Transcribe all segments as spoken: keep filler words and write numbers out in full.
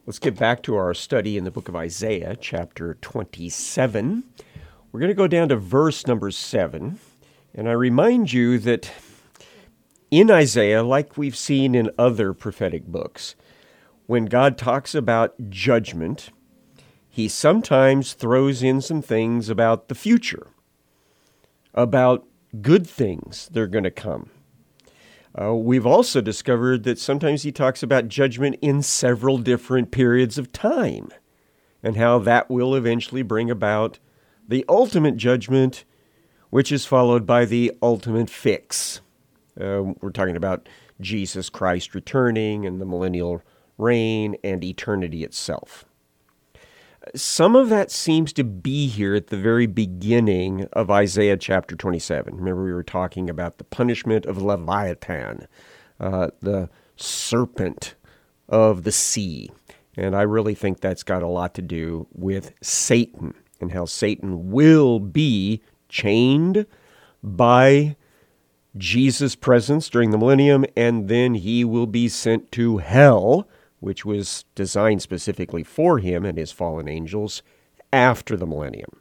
Let's get back to our study in the book of Isaiah, chapter twenty-seven. We're going to go down to verse number seven. And I remind you that in Isaiah, like we've seen in other prophetic books, when God talks about judgment, he sometimes throws in some things about the future, about good things that are going to come. Uh, we've also discovered that sometimes he talks about judgment in several different periods of time and how that will eventually bring about the ultimate judgment, which is followed by the ultimate fix. Uh, we're talking about Jesus Christ returning and the millennial reign and eternity itself. Some of that seems to be here at the very beginning of Isaiah chapter twenty-seven. Remember, we were talking about the punishment of Leviathan, uh, the serpent of the sea. And I really think that's got a lot to do with Satan and how Satan will be chained by Jesus' presence during the millennium, and then he will be sent to hell, which was designed specifically for him and his fallen angels after the millennium.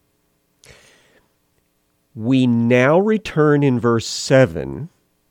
We now return in verse seven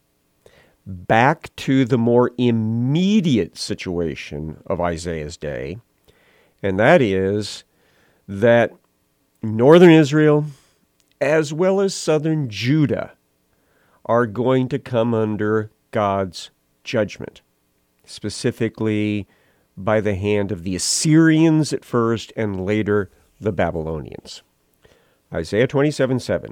back to the more immediate situation of Isaiah's day, and that is that northern Israel, as well as southern Judah, are going to come under God's judgment, specifically by the hand of the Assyrians at first and later the Babylonians. Isaiah twenty-seven seven.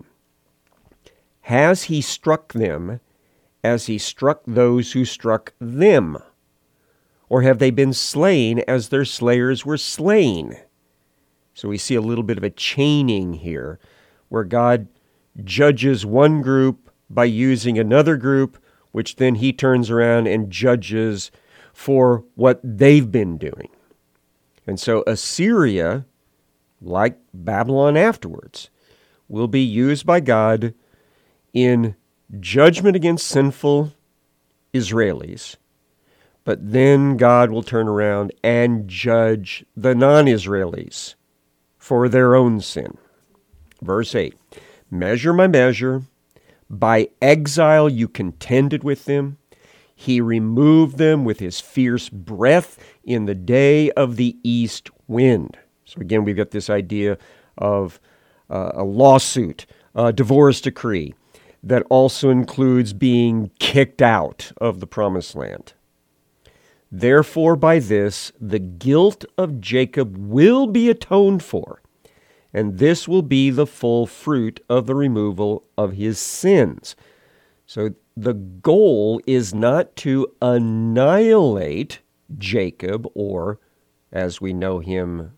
Has he struck them as he struck those who struck them? Or have they been slain as their slayers were slain? So we see a little bit of a chaining here, where God judges one group by using another group, which then he turns around and judges for what they've been doing. And so Assyria, like Babylon afterwards, will be used by God in judgment against sinful Israelis. But then God will turn around and judge the non-Israelis for their own sin. Verse eight, measure my measure. By exile you contended with them. He removed them with his fierce breath in the day of the east wind. So again, we've got this idea of uh, a lawsuit, a divorce decree, that also includes being kicked out of the promised land. Therefore, by this, the guilt of Jacob will be atoned for, and this will be the full fruit of the removal of his sins. So the goal is not to annihilate Jacob, or, as we know him,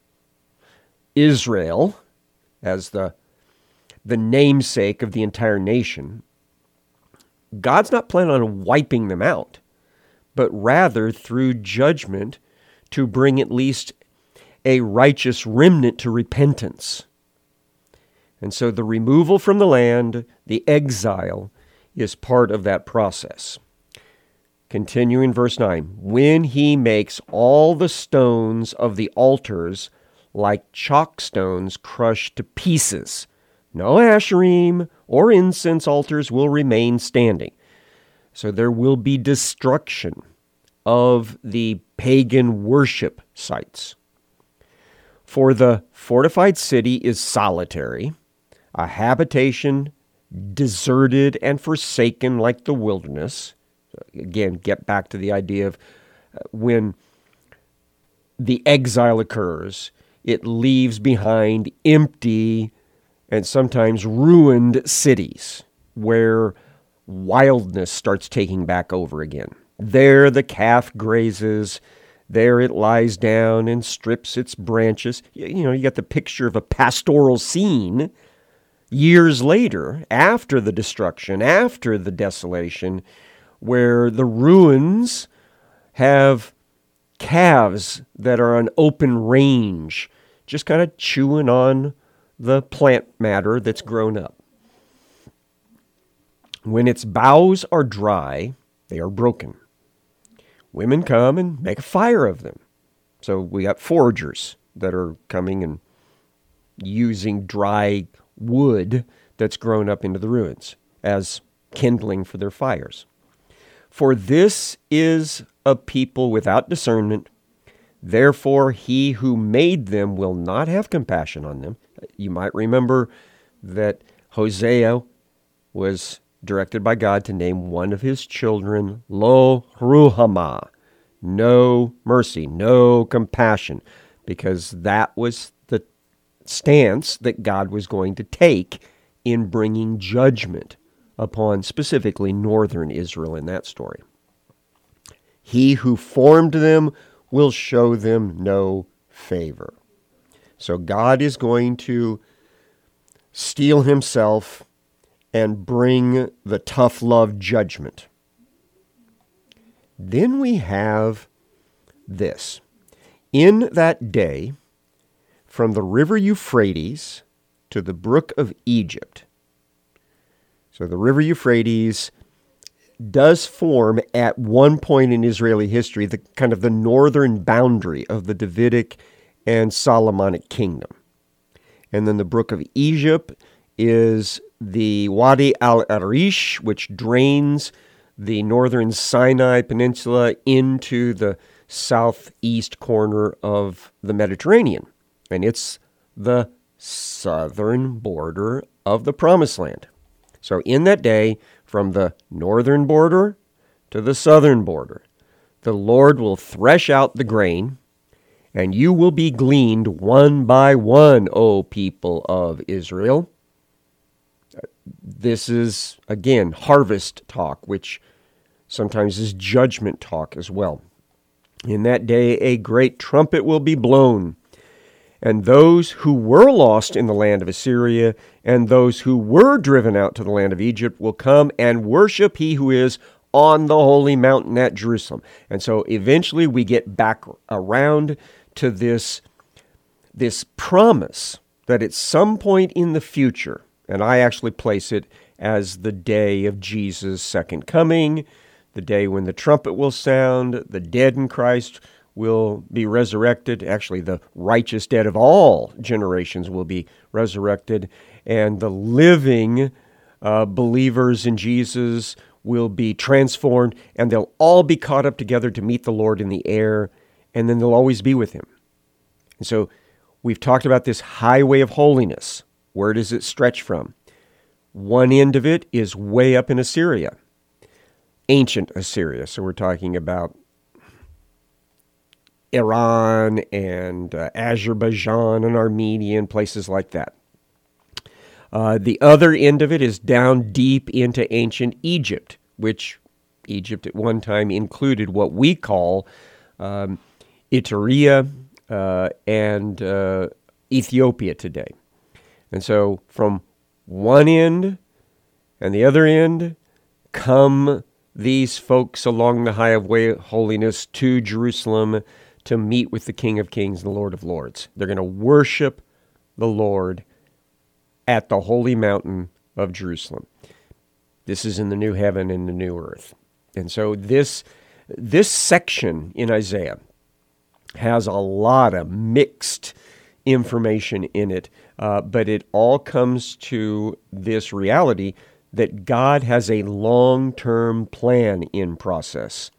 Israel, as the, the namesake of the entire nation. God's not planning on wiping them out, but rather through judgment to bring at least a righteous remnant to repentance. And so the removal from the land, the exile, is part of that process. Continuing verse nine, when he makes all the stones of the altars like chalk stones crushed to pieces, no Asherim or incense altars will remain standing. So there will be destruction of the pagan worship sites. For the fortified city is solitary, a habitation deserted and forsaken like the wilderness. Again, get back to the idea of when the exile occurs, it leaves behind empty and sometimes ruined cities where wildness starts taking back over again. There the calf grazes, there it lies down and strips its branches. You know, you got the picture of a pastoral scene years later, after the destruction, after the desolation, where the ruins have calves that are on open range, just kind of chewing on the plant matter that's grown up. When its boughs are dry, they are broken. Women come and make a fire of them. So we got foragers that are coming and using dry wood that's grown up into the ruins as kindling for their fires. For this is a people without discernment. Therefore, he who made them will not have compassion on them. You might remember that Hosea was directed by God to name one of his children Lo Ruhamah, no mercy, no compassion, because that was the stance that God was going to take in bringing judgment upon specifically northern Israel in that story. He who formed them will show them no favor. So God is going to steel himself and bring the tough love judgment. Then we have this. In that day, from the river Euphrates to the brook of Egypt. So the river Euphrates does form at one point in Israeli history the kind of the northern boundary of the Davidic and Solomonic kingdom. And then the brook of Egypt is the Wadi al-Arish, which drains the northern Sinai Peninsula into the southeast corner of the Mediterranean. And it's the southern border of the Promised Land. So in that day, from the northern border to the southern border, the Lord will thresh out the grain, and you will be gleaned one by one, O people of Israel. This is, again, harvest talk, which sometimes is judgment talk as well. In that day, a great trumpet will be blown, and those who were lost in the land of Assyria and those who were driven out to the land of Egypt will come and worship he who is on the holy mountain at Jerusalem. And so eventually we get back around to this, this promise that at some point in the future, and I actually place it as the day of Jesus' second coming, the day when the trumpet will sound, the dead in Christ will be resurrected. Actually, the righteous dead of all generations will be resurrected, and the living uh, believers in Jesus will be transformed, and they'll all be caught up together to meet the Lord in the air, and then they'll always be with him. And so we've talked about this highway of holiness. Where does it stretch from? One end of it is way up in Assyria, ancient Assyria. So we're talking about Iran and uh, Azerbaijan and Armenia and places like that. Uh, the other end of it is down deep into ancient Egypt, which Egypt at one time included what we call um, Eritrea uh, and uh, Ethiopia today. And so from one end and the other end come these folks along the highway of holiness to Jerusalem to meet with the King of Kings and the Lord of Lords. They're going to worship the Lord at the holy mountain of Jerusalem. This is in the new heaven and the new earth. And so this, this section in Isaiah has a lot of mixed information in it, uh, but it all comes to this reality that God has a long-term plan in process.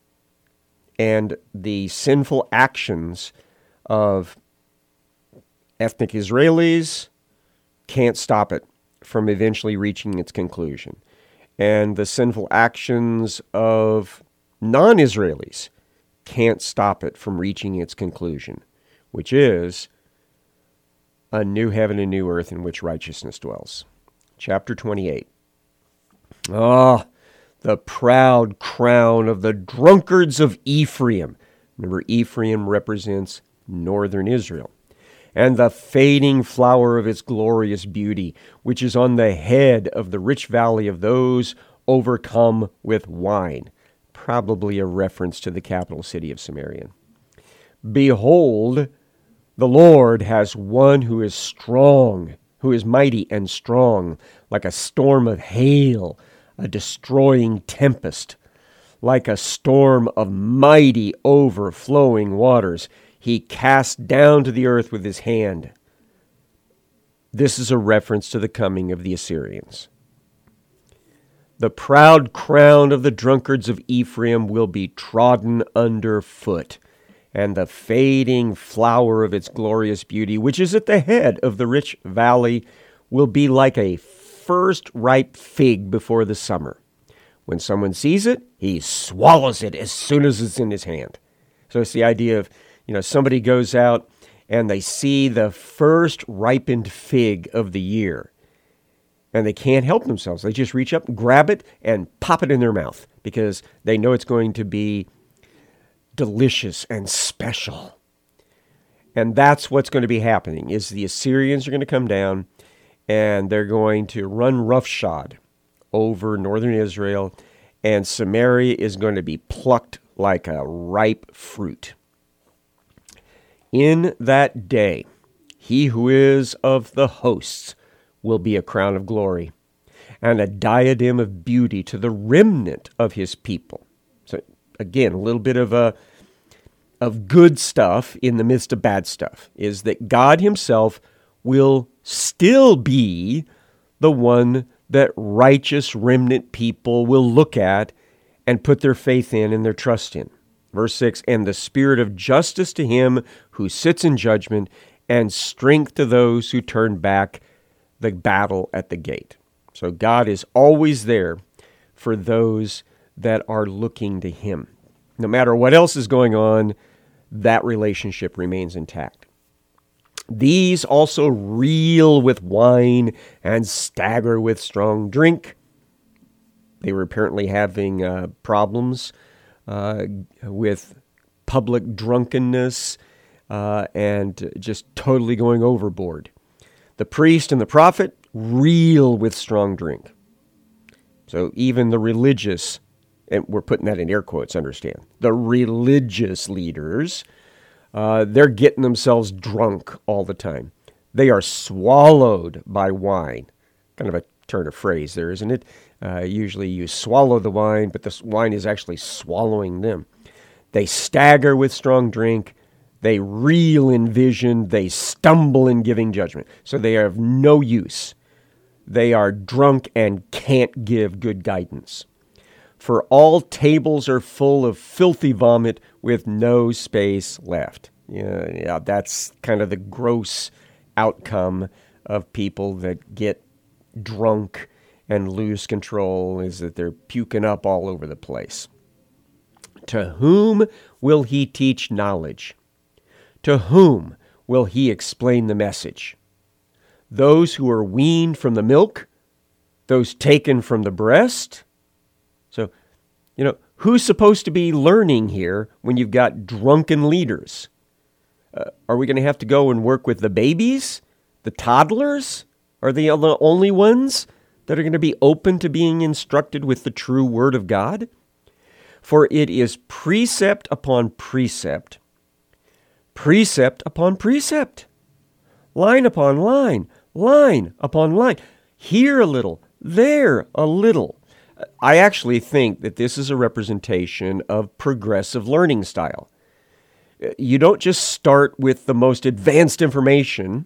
And the sinful actions of ethnic Israelis can't stop it from eventually reaching its conclusion. And the sinful actions of non-Israelis can't stop it from reaching its conclusion, which is a new heaven and new earth in which righteousness dwells. Chapter twenty-eight. Ah, the proud crown of the drunkards of Ephraim. Remember, Ephraim represents northern Israel. And the fading flower of its glorious beauty, which is on the head of the rich valley of those overcome with wine. Probably a reference to the capital city of Samaria. Behold, the Lord has one who is strong, who is mighty and strong, like a storm of hail, a destroying tempest, like a storm of mighty overflowing waters. he cast down to the earth with his hand. This is a reference to the coming of the Assyrians. The proud crown of the drunkards of Ephraim will be trodden underfoot, and the fading flower of its glorious beauty, which is at the head of the rich valley, will be like a first ripe fig before the summer. When someone sees it, he swallows it as soon as it's in his hand. So it's the idea of, you know, somebody goes out and they see the first ripened fig of the year, and they can't help themselves. They just reach up, grab it, and pop it in their mouth because they know it's going to be delicious and special. And that's what's going to be happening, is the Assyrians are going to come down, and they're going to run roughshod over northern Israel, and Samaria is going to be plucked like a ripe fruit. In that day, he who is of the hosts will be a crown of glory and a diadem of beauty to the remnant of his people. So again, a little bit of a of good stuff in the midst of bad stuff is that God himself will still be the one that righteous remnant people will look at and put their faith in and their trust in. Verse six, and the spirit of justice to him who sits in judgment, and strength to those who turn back the battle at the gate. So God is always there for those that are looking to him. No matter what else is going on, that relationship remains intact. These also reel with wine and stagger with strong drink. They were apparently having uh, problems uh, with public drunkenness uh, and just totally going overboard. The priest and the prophet reel with strong drink. So even the religious, and we're putting that in air quotes, understand, the religious leaders, uh, they're getting themselves drunk all the time. They are swallowed by wine. Kind of a turn of phrase there, isn't it? Uh, usually you swallow the wine, but the wine is actually swallowing them. They stagger with strong drink. They reel in vision. They stumble in giving judgment. So they are of no use. They are drunk and can't give good guidance. For all tables are full of filthy vomit with no space left. Yeah, yeah, that's kind of the gross outcome of people that get drunk and lose control, is that they're puking up all over the place. To whom will he teach knowledge? To whom will he explain the message? Those who are weaned from the milk? Those taken from the breast? So, you know, who's supposed to be learning here when you've got drunken leaders? Uh, are we going to have to go and work with the babies? The toddlers? Are they the only ones that are going to be open to being instructed with the true word of God? For it is precept upon precept, precept upon precept, line upon line, line upon line, here a little, there a little. I actually think that this is a representation of progressive learning style. You don't just start with the most advanced information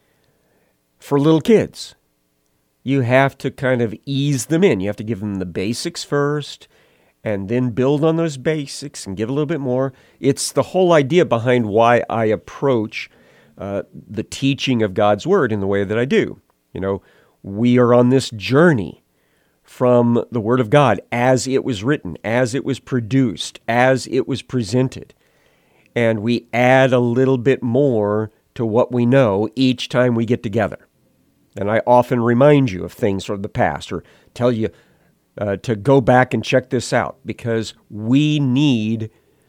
for little kids. You have to kind of ease them in. You have to give them the basics first and then build on those basics and give a little bit more. It's the whole idea behind why I approach uh, the teaching of God's Word in the way that I do. You know, we are on this journey from the Word of God as it was written, as it was produced, as it was presented. And we add a little bit more to what we know each time we get together. And I often remind you of things from the past or tell you uh, to go back and check this out, because we need,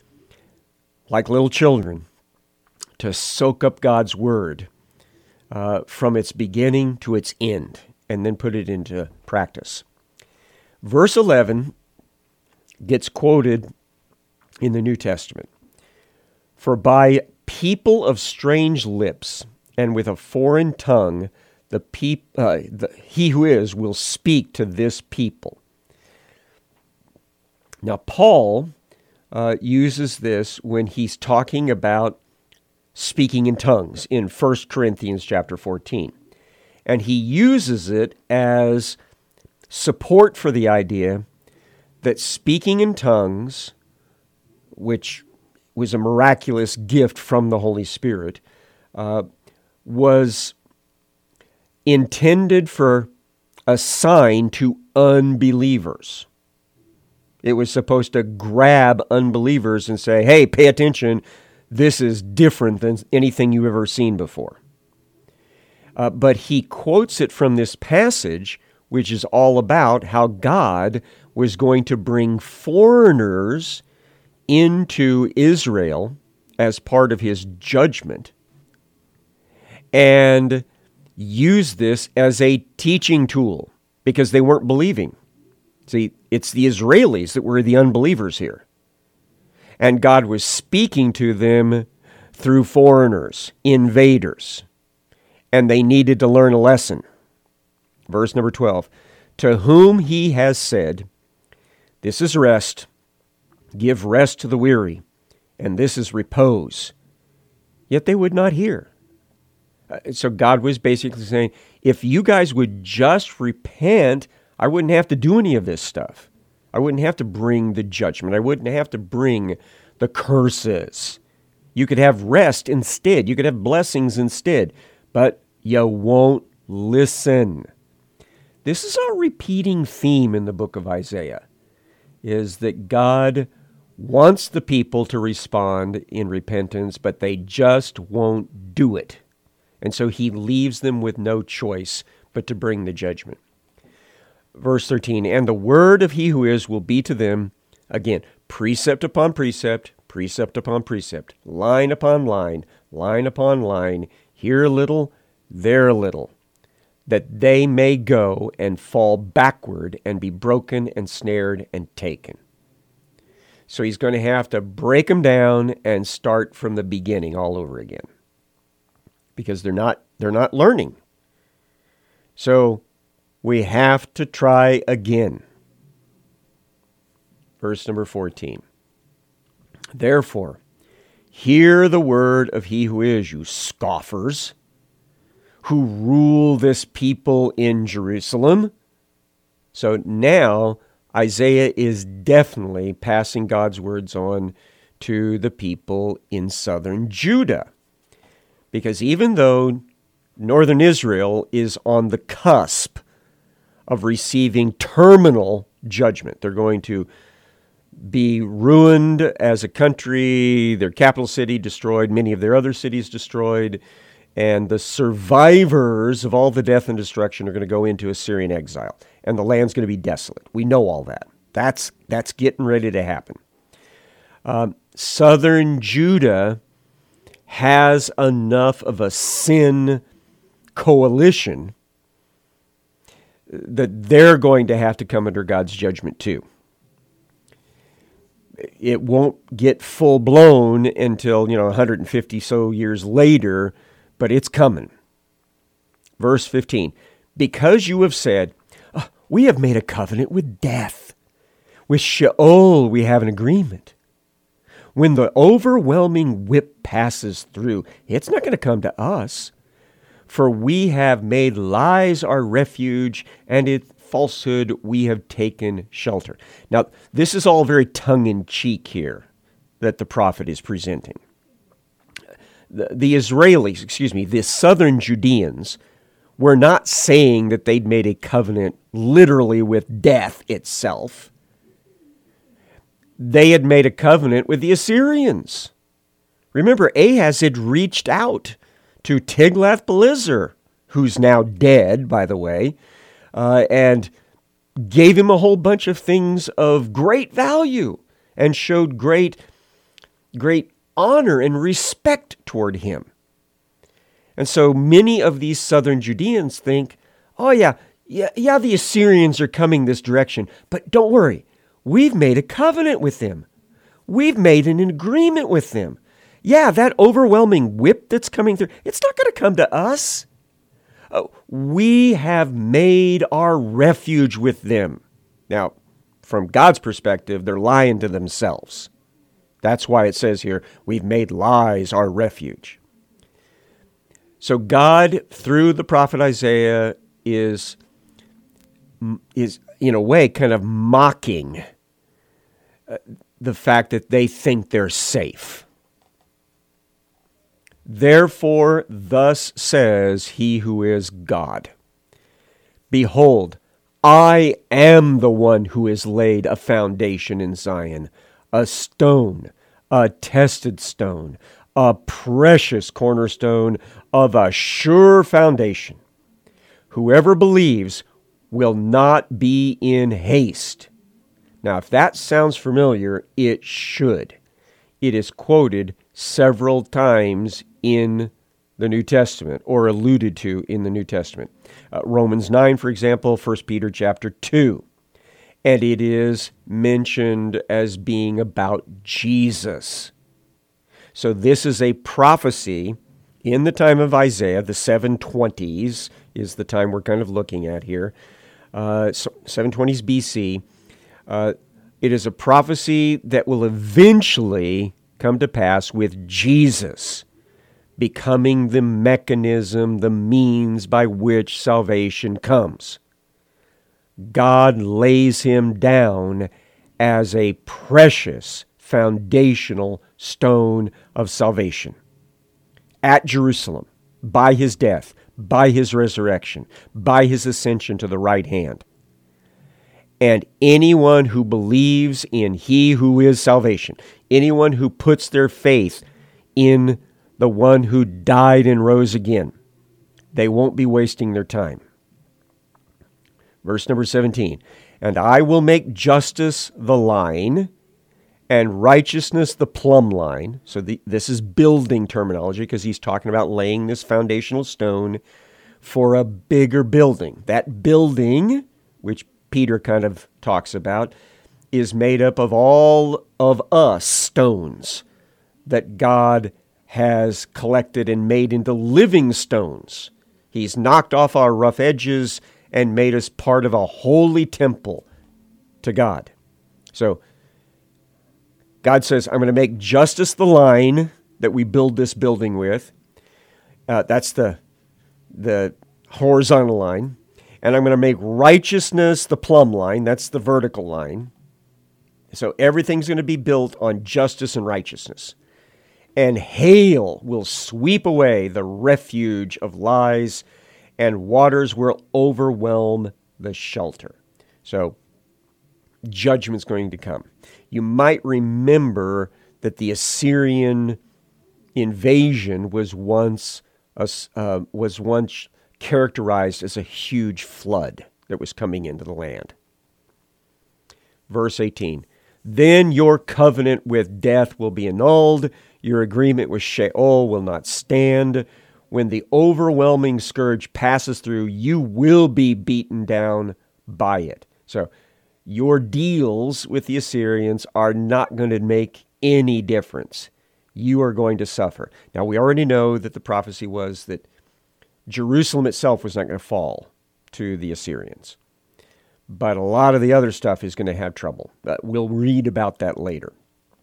like little children, to soak up God's Word uh, from its beginning to its end and then put it into practice. Verse eleven gets quoted in the New Testament. For by people of strange lips and with a foreign tongue, the peop, uh, the, he who is will speak to this people. Now, Paul uh, uses this when he's talking about speaking in tongues in First Corinthians chapter fourteen. And he uses it as support for the idea that speaking in tongues, which was a miraculous gift from the Holy Spirit, uh, was intended for a sign to unbelievers. It was supposed to grab unbelievers and say, hey, pay attention, this is different than anything you've ever seen before. Uh, but he quotes it from this passage, which is all about how God was going to bring foreigners into Israel as part of his judgment and use this as a teaching tool because they weren't believing. See, it's the Israelis that were the unbelievers here. And God was speaking to them through foreigners, invaders, and they needed to learn a lesson. Verse number twelve, to whom he has said, this is rest, give rest to the weary, and this is repose. Yet they would not hear. So God was basically saying, if you guys would just repent, I wouldn't have to do any of this stuff. I wouldn't have to bring the judgment. I wouldn't have to bring the curses. You could have rest instead. You could have blessings instead. But you won't listen. This is a repeating theme in the book of Isaiah, is that God wants the people to respond in repentance, but they just won't do it. And so he leaves them with no choice but to bring the judgment. Verse thirteen, and the word of he who is will be to them, again, precept upon precept, precept upon precept, line upon line, line upon line, here a little, there a little, that they may go and fall backward and be broken and snared and taken. So he's going to have to break them down and start from the beginning all over again, because they're not they're not learning. So we have to try again. Verse number fourteen. Therefore, hear the word of he who is, you scoffers, who rule this people in Jerusalem. So now Isaiah is definitely passing God's words on to the people in southern Judah. Because even though northern Israel is on the cusp of receiving terminal judgment, they're going to be ruined as a country, their capital city destroyed, many of their other cities destroyed, and the survivors of all the death and destruction are going to go into Assyrian exile, and the land's going to be desolate. We know all that. That's, that's getting ready to happen. Um, southern Judah has enough of a sin coalition that they're going to have to come under God's judgment too. It won't get full-blown until, you know, one hundred fifty so years later, but it's coming. Verse fifteen, because you have said, oh, we have made a covenant with death. With Sheol we have an agreement. When the overwhelming whip passes through, it's not going to come to us. For we have made lies our refuge, and in falsehood we have taken shelter. Now, this is all very tongue-in-cheek here that the prophet is presenting. The, the Israelis, excuse me, the southern Judeans were not saying that they'd made a covenant literally with death itself. They had made a covenant with the Assyrians. Remember, Ahaz had reached out to Tiglath-Pileser, who's now dead, by the way, uh, and gave him a whole bunch of things of great value and showed great, great honor and respect toward him. And so many of these southern Judeans think, oh yeah, yeah, yeah, the Assyrians are coming this direction, but don't worry. We've made a covenant with them. We've made an agreement with them. Yeah, that overwhelming whip that's coming through, it's not going to come to us. Uh, we have made our refuge with them. Now, from God's perspective, they're lying to themselves. That's why it says here, we've made lies our refuge. So God, through the prophet Isaiah, is, is in a way kind of mocking uh, the fact that they think they're safe. Therefore, thus says he who is God, behold, I am the one who has laid a foundation in Zion, a stone, a tested stone, a precious cornerstone of a sure foundation. Whoever believes will not be in haste. Now, if that sounds familiar, it should. It is quoted several times in the New Testament, or alluded to in the New Testament. Uh, Romans nine, for example, First Peter chapter two. And it is mentioned as being about Jesus. So this is a prophecy in the time of Isaiah. The seven twenties is the time we're kind of looking at here. Uh, so seven twenties B C. Uh, it is a prophecy that will eventually come to pass with Jesus becoming the mechanism, the means by which salvation comes. God lays him down as a precious foundational stone of salvation at Jerusalem, by his death, by his resurrection, by his ascension to the right hand. And anyone who believes in he who is salvation, anyone who puts their faith in the one who died and rose again, they won't be wasting their time. Verse number seventeen, and I will make justice the line and righteousness the plumb line. So the, this is building terminology because he's talking about laying this foundational stone for a bigger building. That building, which Peter kind of talks about, is made up of all of us stones that God has collected and made into living stones. He's knocked off our rough edges and made us part of a holy temple to God. So God says, I'm going to make justice the line that we build this building with. Uh, that's the, the horizontal line. And I'm going to make righteousness the plumb line. That's the vertical line. So everything's going to be built on justice and righteousness. And hail will sweep away the refuge of lies, and waters will overwhelm the shelter. So judgment's going to come. You might remember that the Assyrian invasion was once a, uh, was once characterized as a huge flood that was coming into the land. Verse eighteen, then your covenant with death will be annulled, your agreement with Sheol will not stand. When the overwhelming scourge passes through, you will be beaten down by it. So your deals with the Assyrians are not going to make any difference. You are going to suffer. Now, we already know that the prophecy was that Jerusalem itself was not going to fall to the Assyrians. But a lot of the other stuff is going to have trouble. But we'll read about that later.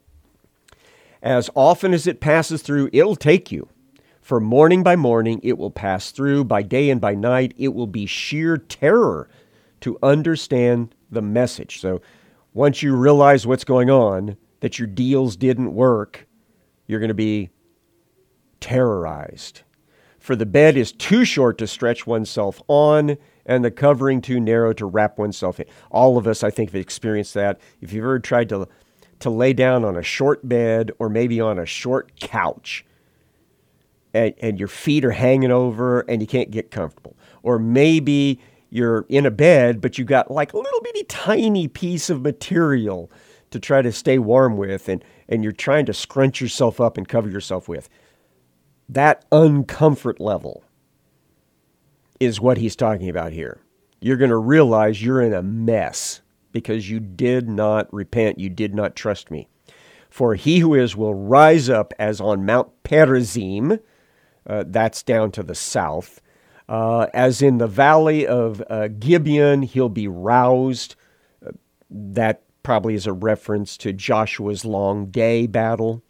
As often as it passes through, it'll take you. For morning by morning, it will pass through. By day and by night, it will be sheer terror to understand the message. So once you realize what's going on, that your deals didn't work, you're going to be terrorized. For the bed is too short to stretch oneself on, and the covering too narrow to wrap oneself in. All of us, I think, have experienced that. If you've ever tried to, to lay down on a short bed or maybe on a short couch, and, and your feet are hanging over and you can't get comfortable. Or maybe you're in a bed, but you got like a little bitty tiny piece of material to try to stay warm with, and, and you're trying to scrunch yourself up and cover yourself with. That uncomfort level is what he's talking about here. You're going to realize you're in a mess because you did not repent. You did not trust me. For he who is will rise up as on Mount Perazim. Uh, that's down to the south. Uh, as in the valley of uh, Gibeon, he'll be roused. Uh, that probably is a reference to Joshua's long day battle.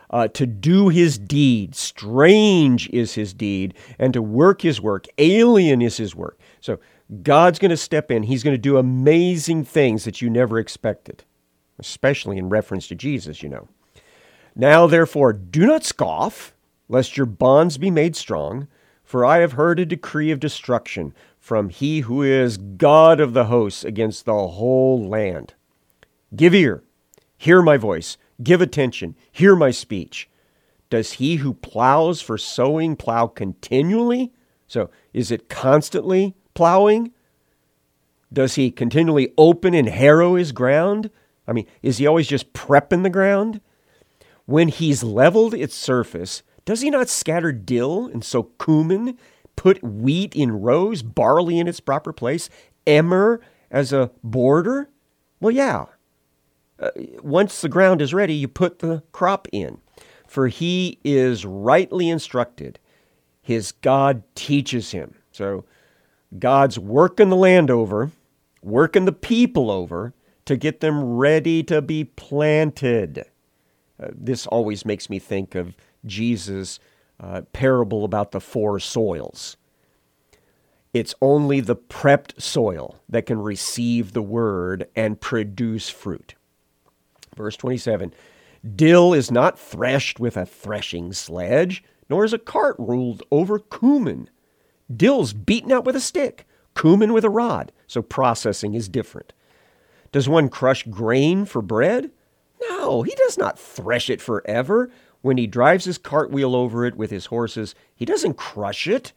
uh, to do his deed. Strange is his deed, and to work his work. Alien is his work. So God's going to step in. He's going to do amazing things that you never expected, especially in reference to Jesus, you know. Now, therefore, do not scoff, lest your bonds be made strong, for I have heard a decree of destruction from he who is God of the hosts against the whole land. Give ear, hear my voice, give attention, hear my speech. Does he who plows for sowing plow continually? So is it constantly plowing? Does he continually open and harrow his ground? I mean, is he always just prepping the ground? When he's leveled its surface, does he not scatter dill and sow cumin, put wheat in rows, barley in its proper place, emmer as a border? Well, yeah. Uh, once the ground is ready, you put the crop in. For he is rightly instructed. His God teaches him. So God's working the land over, working the people over to get them ready to be planted. Uh, this always makes me think of Jesus' uh, parable about the four soils. It's only the prepped soil that can receive the word and produce fruit. Verse twenty-seven, dill is not threshed with a threshing sledge, nor is a cart ruled over cumin. Dill's beaten out with a stick, cumin with a rod, so processing is different. Does one crush grain for bread? No, he does not thresh it forever. When he drives his cartwheel over it with his horses, he doesn't crush it.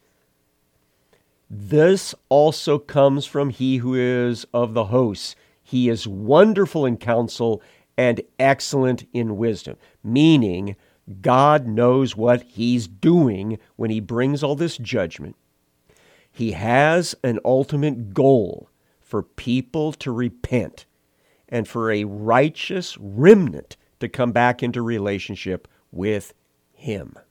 This also comes from he who is of the hosts. He is wonderful in counsel and excellent in wisdom, meaning God knows what he's doing when he brings all this judgment. He has an ultimate goal for people to repent and for a righteous remnant to come back into relationship with him.